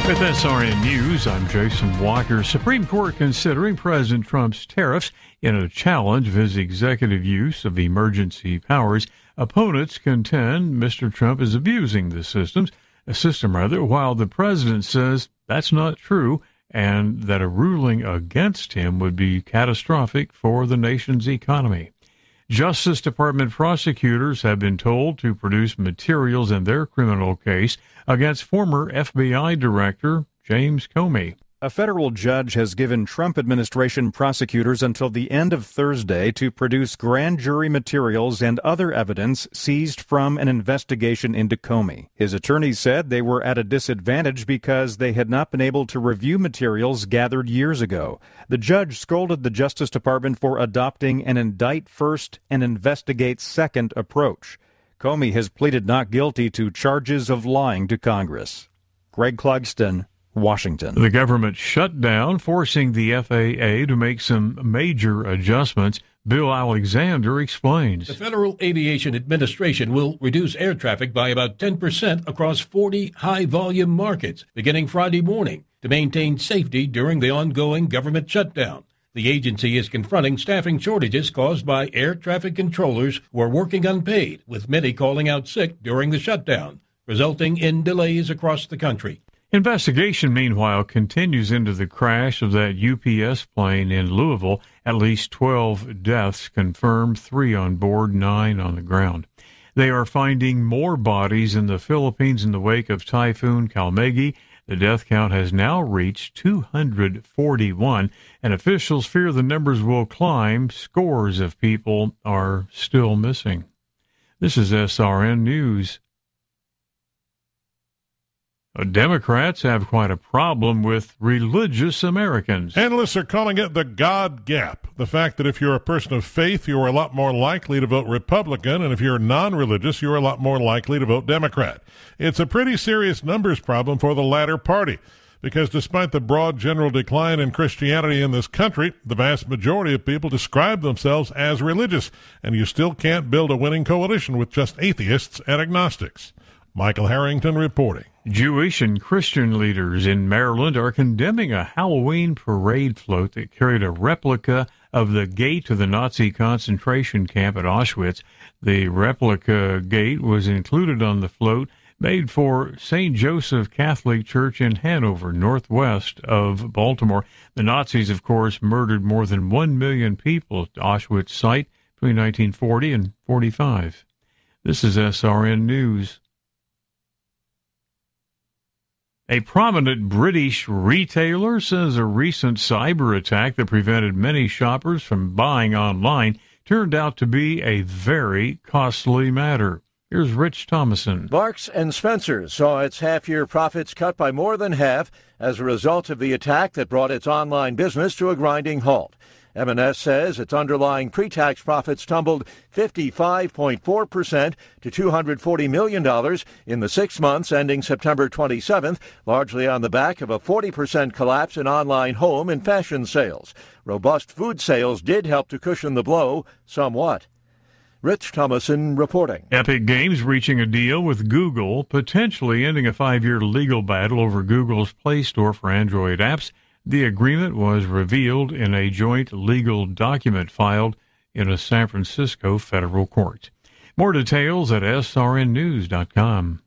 With SRN News, I'm Jason Walker. Supreme Court considering President Trump's tariffs in a challenge of his executive use of emergency powers. Opponents contend Mr. Trump is abusing the system, while the president says that's not true and that a ruling against him would be catastrophic for the nation's economy. Justice Department prosecutors have been told to produce materials in their criminal case against former FBI Director James Comey. A federal judge has given Trump administration prosecutors until the end of Thursday to produce grand jury materials and other evidence seized from an investigation into Comey. His attorneys said they were at a disadvantage because they had not been able to review materials gathered years ago. The judge scolded the Justice Department for adopting an indict first and investigate second approach. Comey has pleaded not guilty to charges of lying to Congress. Greg Clugston, Washington. The government shutdown, forcing the FAA to make some major adjustments. Bill Alexander explains. The Federal Aviation Administration will reduce air traffic by about 10% across 40 high-volume markets beginning Friday morning to maintain safety during the ongoing government shutdown. The agency is confronting staffing shortages caused by air traffic controllers who are working unpaid, with many calling out sick during the shutdown, resulting in delays across the country. Investigation, meanwhile, continues into the crash of that UPS plane in Louisville. At least 12 deaths confirmed, 3 on board, 9 on the ground. They are finding more bodies in the Philippines in the wake of Typhoon Kalmegi. The death count has now reached 241, and officials fear the numbers will climb. Scores of people are still missing. This is SRN News. Democrats have quite a problem with religious Americans. Analysts are calling it the God gap. The fact that if you're a person of faith, you're a lot more likely to vote Republican, and if you're non-religious, you're a lot more likely to vote Democrat. It's a pretty serious numbers problem for the latter party, because despite the broad general decline in Christianity in this country, the vast majority of people describe themselves as religious, and you still can't build a winning coalition with just atheists and agnostics. Michael Harrington reporting. Jewish and Christian leaders in Maryland are condemning a Halloween parade float that carried a replica of the gate to the Nazi concentration camp at Auschwitz. The replica gate was included on the float made for St. Joseph Catholic Church in Hanover, northwest of Baltimore. The Nazis, of course, murdered more than 1 million people at the Auschwitz site between 1940 and 45. This is SRN News. A prominent British retailer says a recent cyber attack that prevented many shoppers from buying online turned out to be a very costly matter. Here's Rich Thomason. Marks & Spencer saw its half-year profits cut by more than half as a result of the attack that brought its online business to a grinding halt. M&S says its underlying pre-tax profits tumbled 55.4% to $240 million in the 6 months ending September 27th, largely on the back of a 40% collapse in online home and fashion sales. Robust food sales did help to cushion the blow somewhat. Rich Thomason reporting. Epic Games reaching a deal with Google, potentially ending a 5-year legal battle over Google's Play Store for Android apps. The agreement was revealed in a joint legal document filed in a San Francisco federal court. More details at srnnews.com.